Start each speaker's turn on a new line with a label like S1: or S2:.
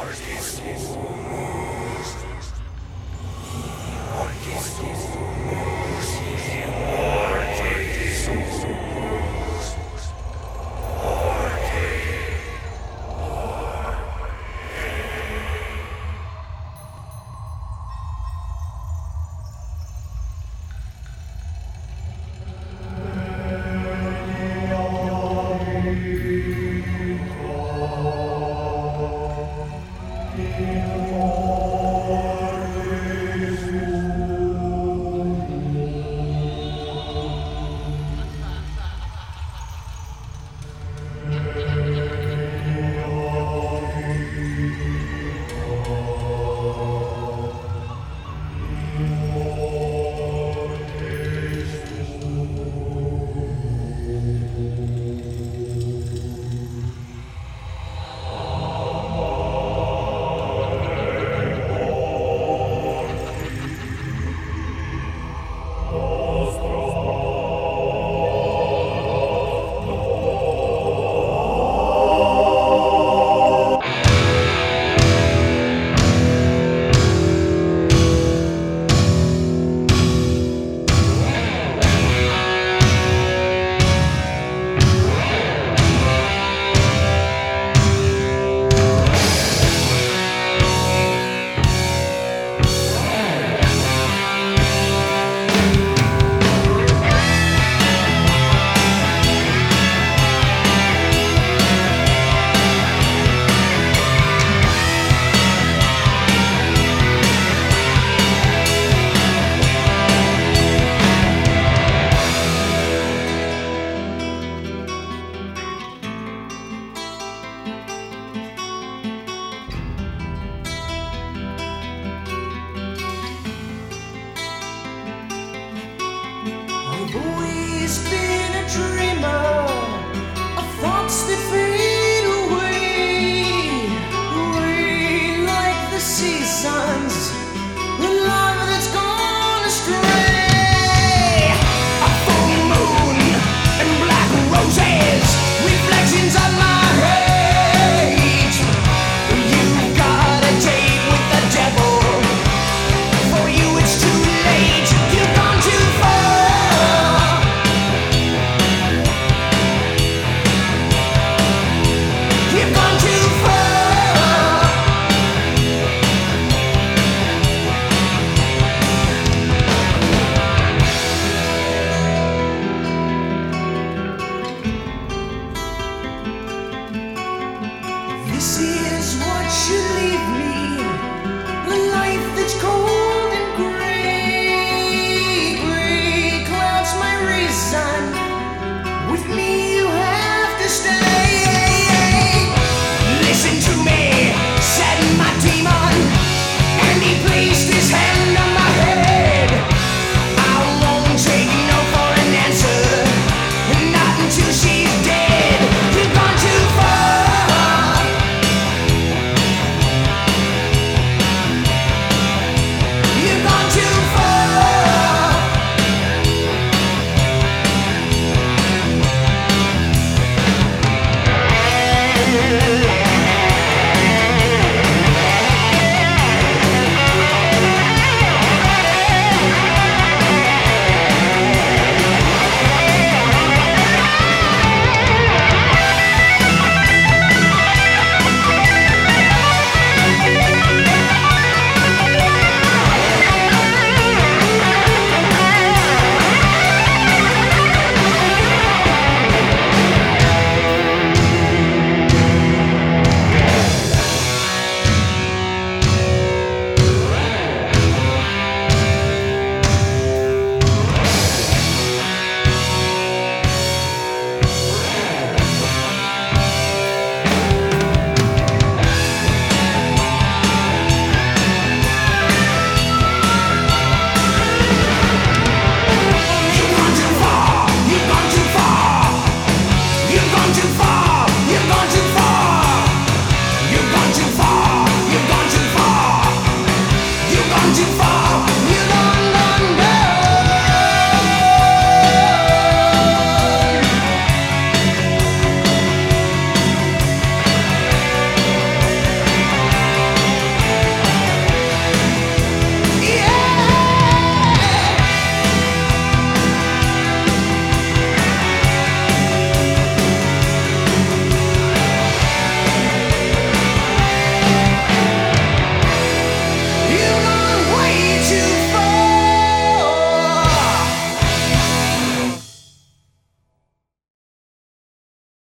S1: I've always been a dreamer of thoughts that fade away like the seasons, the love that's gone astray. A full moon and black roses, reflections of my hate. You got a date with the devil. For you it's too late. You've gone too far. You've gone too far. This is what should leave me, a life that's cold and gray. Gray clouds my reason. With me you have to stay. Listen to me, said my demon, and he placed his hand on my head. I won't take no for an answer, not until she's dead. You've gone too far. You've gone too far. You've gone too far. You've gone too far. You've gone too far.